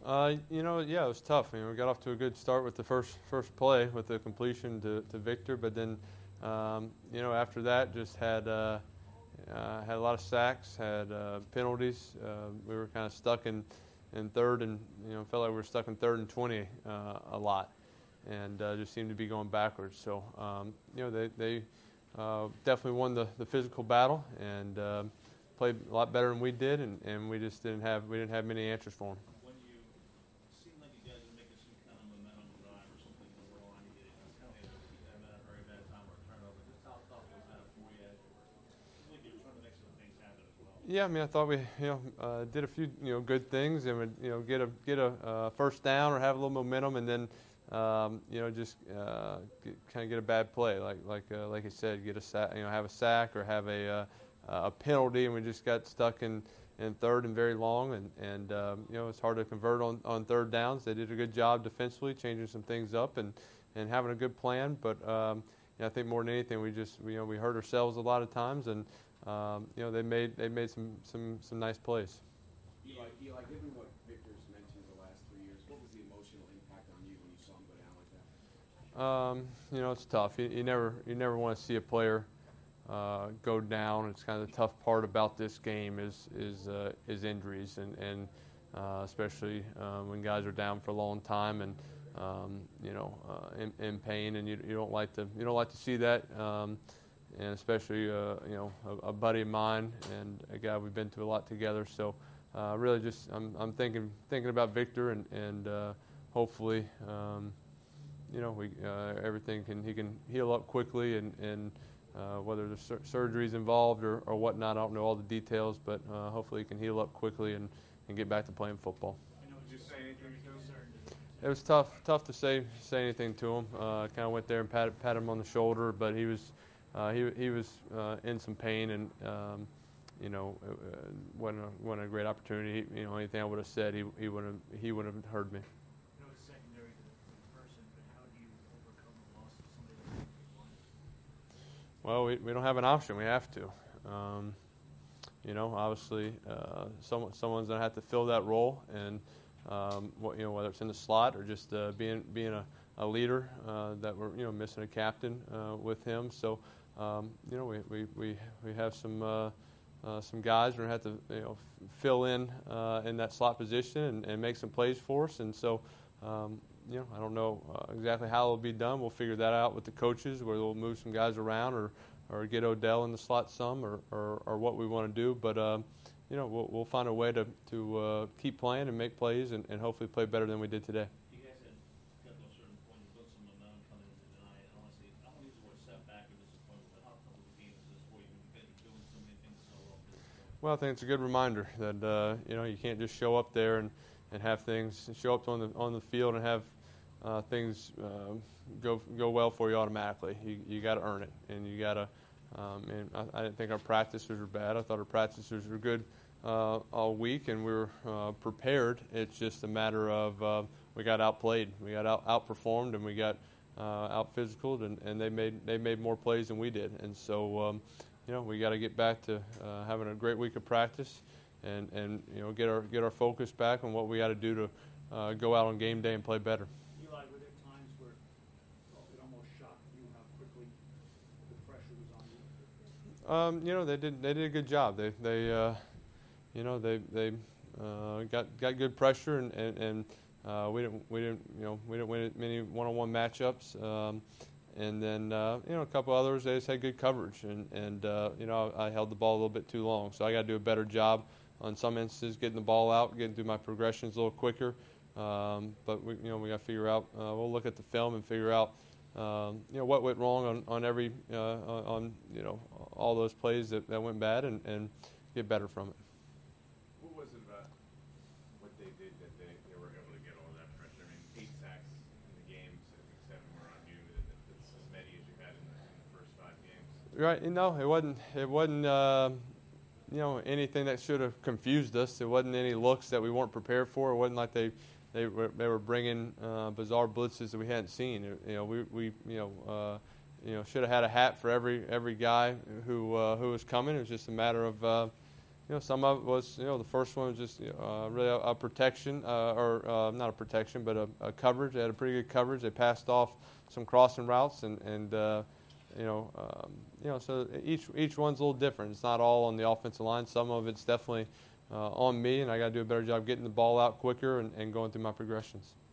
Yeah, it was tough. We got off to a good start with the first play with the completion to Victor, but then, after that, just had a lot of sacks, had penalties. We were kind of stuck in third, and felt like we were stuck in 3rd and 20 a lot, and just seemed to be going backwards. So, they definitely won the physical battle and played a lot better than we did, and we just didn't have many answers for them. When you seem like you guys are making some kind of momentum drive or something going on, you kind of having a very bad time or turnover. Just how tough was that for you? It seemed like you were trying to make some things happen as well. Yeah, I thought we did a few good things and would get a first down or have a little momentum, and then just kind of get a bad play like I said, get a sack, have a sack or have a penalty, and we just got stuck in 3rd and very long, and it's hard to convert on 3rd downs. They did a good job defensively, changing some things up and having a good plan. But I think more than anything, we hurt ourselves a lot of times, and they made some nice plays. Eli, given what Victor's mentioned the last 3 years, what was the emotional impact on you when you saw him go down like that? It's tough. You never want to see a player go down. It's kind of the tough part about this game is injuries, and especially when guys are down for a long time and in pain, and you don't like to see that, and especially a buddy of mine and a guy we've been through a lot together. So really just I'm thinking about Victor, and hopefully everything he can heal up quickly, and whether there's surgeries involved or whatnot, I don't know all the details, but hopefully he can heal up quickly and get back to playing football. Did you say anything to him? It was tough to say anything to him. Kind of went there and pat him on the shoulder, but he was in some pain, and wasn't a great opportunity. Anything I would have said, he wouldn't have heard me. I know it's secondary to the person, but how do you overcome the loss of somebody like that? Well, we don't have an option. We have to. Obviously, someone's going to have to fill that role, and whether it's in the slot or just being a leader, that we're missing a captain with him. So we have some guys we're going to have to fill in that slot position and make some plays for us. And so I don't know exactly how it'll be done. We'll figure that out with the coaches, where we'll move some guys around or get Odell in the slot some, or what we want to do. But we'll find a way to keep playing and make plays and hopefully play better than we did today. You guys had got to a certain point, you built some momentum coming into tonight. Honestly, I don't use the word setback or disappointment, but how tough of a game is this for you when you guys are doing so many things so well at this point? Well, I think it's a good reminder that you can't just show up there and have things show up on the field and have things go well for you automatically. You got to earn it, and you got to. And I didn't think our practices were bad. I thought our practices were good all week, and we were prepared. It's just a matter of we got outplayed, we got outperformed, and we got out physicaled, and they made more plays than we did. And so we got to get back to having a great week of practice, and get our focus back on what we got to do to go out on game day and play better. Eli, were there times where it almost shocked you how quickly the pressure was on you? They did a good job. They got good pressure, and we didn't win many one-on-one matchups. And then a couple others, they just had good coverage, and I held the ball a little bit too long, so I got to do a better job on some instances getting the ball out, getting through my progressions a little quicker. But we got to figure out. We'll look at the film and figure out what went wrong on every on all those plays that went bad, and get better from it. What was it about what they did that they were able to get all of that pressure? I mean, 8 sacks in the game, I think 7 were on you. That's as many as you had in the first 5 games. Right. No, it wasn't anything that should have confused us. It wasn't any looks that we weren't prepared for. It wasn't like they were bringing bizarre blitzes that we hadn't seen. We should have had a hat for every guy who was coming. It was just a matter of some of it was, the first one was just really a protection, or not a protection, but a coverage. They had a pretty good coverage. They passed off some crossing routes, and so each one's a little different. It's not all on the offensive line. Some of it's definitely on me, and I got to do a better job getting the ball out quicker and going through my progressions.